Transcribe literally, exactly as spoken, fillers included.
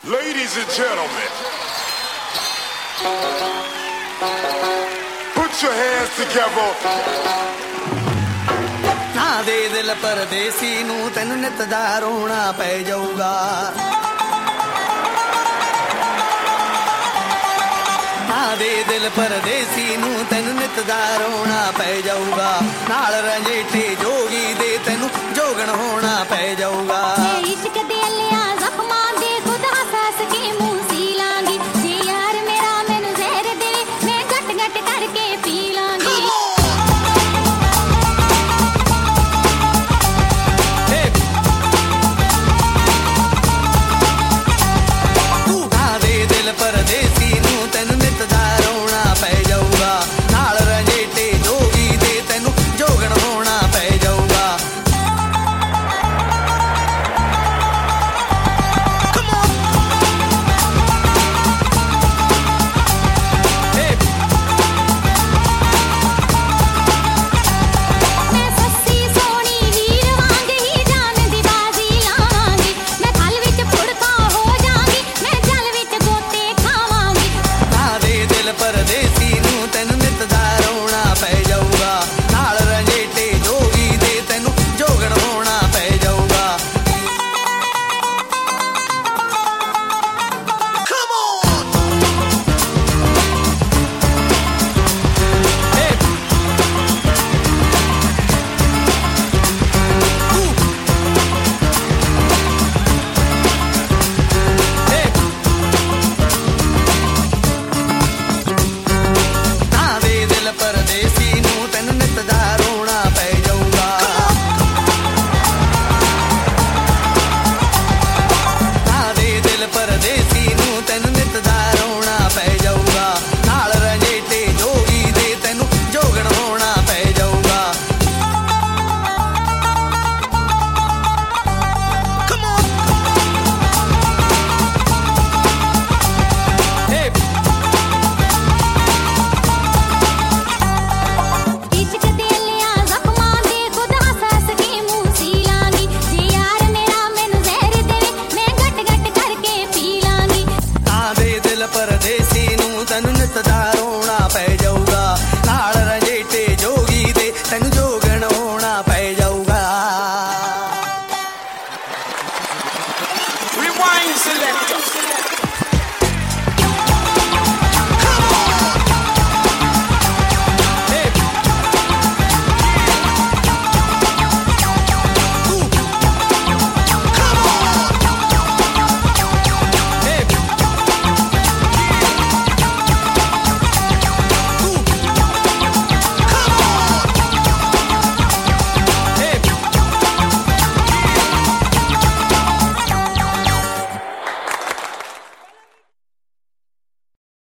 Ladies and gentlemen, put your hands together. ना दे दिल परदेसी नू तेन नित दा रोना पै जाऊगा। ना दे दिल परदेसी नू तेन नित दा रोना पै जाऊगा। नाल रंजेठे जोगी दे तेनू जोगण होना पै जाऊगा। इश्क दे लिया जख्मां दे खुद हसास के मुंह सी लांगी। जे यार मेरा मैनू जहर दे मैं गट गट करके पी लांगी। परदेसी नू तेन नित दा रोना पै जाऊगा। नाल रंजेठे जोगी दे तेनू जोगण होना पै जाऊगा। मैं सस्सी सोनी हीर वांग ही जान दी बाजी लावांगी। मैं खल विच फुड़का हो जांगी। मैं जल विच गोते खावांगी। ना दे दिल परदेसी नू तेन नित दा रोना पै जाऊगा। नाल रंजेठे जोगी दे तेनू जोगण होना पै जाऊगा। ना दे दिल परदेसी नू तेन नित दा रोना पै जाऊगा। ना दे दिल परदेसी नू तेन नित दा रोना पै जाऊगा। नाल रंजेठे जोगी दे तेनू जोगण होना पै जाऊगा। इश्क दे लिया जख्मां दे खुद हसास के मुंह सी लांगी। जे यार मेरा मैनू जहर दे मैं गट गट करके पी लांगी। ना दे दिल परदेसी नू तेनू नित दा रोना पै जाऊगा। नाल रंजेठे जोगी दे तेनू जोगण होना पै जाऊगा। Rewind selector.